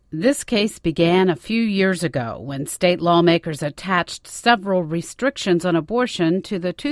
This case began a few years ago when state lawmakers attached several restrictions on abortion to the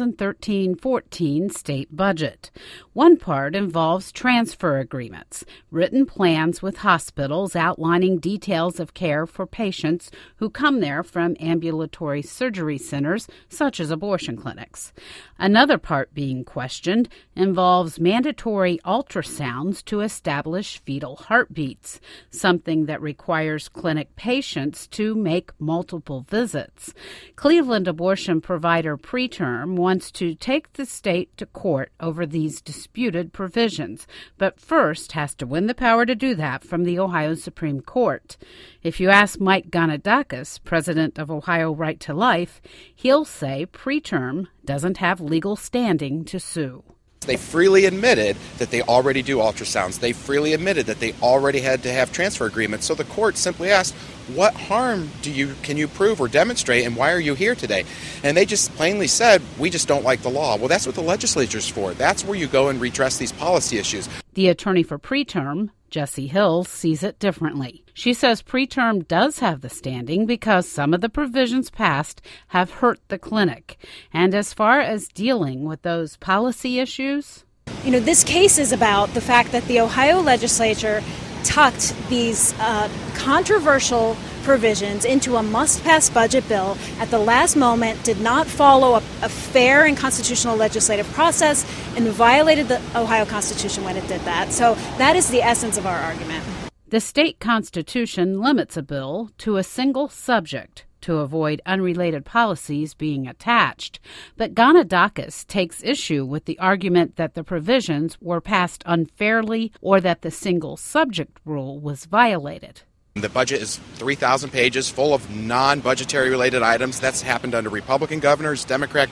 2013-14 state budget. One part involves transfer agreements, written plans with hospitals outlining details of care for patients who come there from ambulatory surgery centers such as abortion clinics. Another part being questioned involves mandatory ultrasounds to establish fetal heartbeats, something that requires clinic patients to make multiple visits. Cleveland abortion provider Preterm wants to take the state to court over these disputed provisions, but first has to win the power to do that from the Ohio Supreme Court. If you ask Mike Ganadakis, president of Ohio Right to Life, he'll say Preterm doesn't have legal standing to sue. They freely admitted that they already do ultrasounds. They freely admitted that they already had to have transfer agreements. So the court simply asked, what harm can you prove or demonstrate, and why are you here today? And they just plainly said, we just don't like the law. Well, that's what the legislature's for. That's where you go and redress these policy issues. The attorney for Preterm, Jessie Hill, sees it differently. She says Preterm does have the standing because some of the provisions passed have hurt the clinic. And as far as dealing with those policy issues, this case is about the fact that the Ohio legislature tucked these controversial provisions into a must-pass budget bill at the last moment, did not follow a fair and constitutional legislative process, and violated the Ohio Constitution when it did that. So that is the essence of our argument. The state constitution limits a bill to a single subject to avoid unrelated policies being attached. But Ganadakis takes issue with the argument that the provisions were passed unfairly or that the single subject rule was violated. The budget is 3,000 pages full of non-budgetary related items. That's happened under Republican governors, Democrat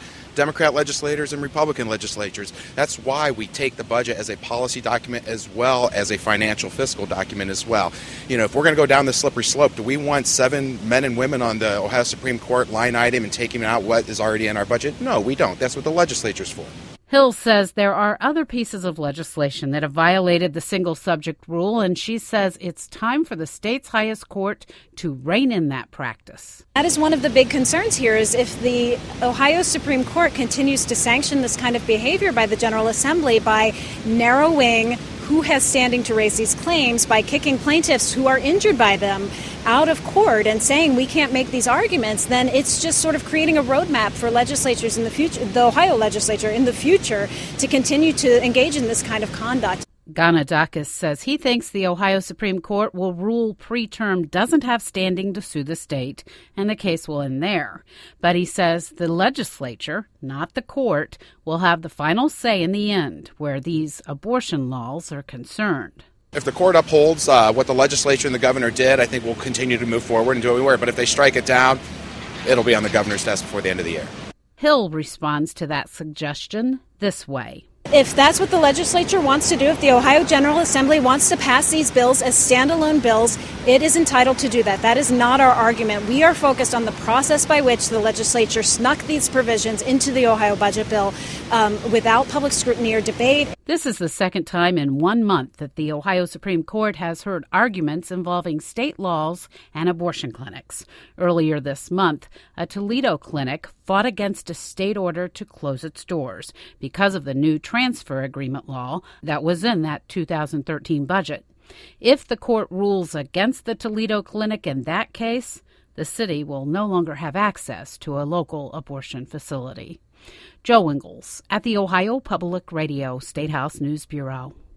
legislators, and Republican legislatures. That's why we take the budget as a policy document as well as a financial fiscal document as well. If we're going to go down this slippery slope, do we want 7 men and women on the Ohio Supreme Court line item and taking out what is already in our budget? No, we don't. That's what the legislature's for. Hill says there are other pieces of legislation that have violated the single subject rule, and she says it's time for the state's highest court to rein in that practice. That is one of the big concerns here, is if the Ohio Supreme Court continues to sanction this kind of behavior by the General Assembly by narrowing who has standing to raise these claims, by kicking plaintiffs who are injured by them out of court and saying we can't make these arguments, then it's just sort of creating a roadmap for legislatures in the future, the Ohio legislature in the future, to continue to engage in this kind of conduct. Ganadakis says he thinks the Ohio Supreme Court will rule Preterm doesn't have standing to sue the state, and the case will end there. But he says the legislature, not the court, will have the final say in the end where these abortion laws are concerned. If the court upholds what the legislature and the governor did, I think we'll continue to move forward and do what we were. But if they strike it down, it'll be on the governor's desk before the end of the year. Hill responds to that suggestion this way. If that's what the legislature wants to do, if the Ohio General Assembly wants to pass these bills as standalone bills, it is entitled to do that. That is not our argument. We are focused on the process by which the legislature snuck these provisions into the Ohio budget bill without public scrutiny or debate. This is the second time in 1 month that the Ohio Supreme Court has heard arguments involving state laws and abortion clinics. Earlier this month, a Toledo clinic fought against a state order to close its doors because of the new transfer agreement law that was in that 2013 budget. If the court rules against the Toledo clinic in that case, the city will no longer have access to a local abortion facility. Joe Ingles at the Ohio Public Radio State House News Bureau.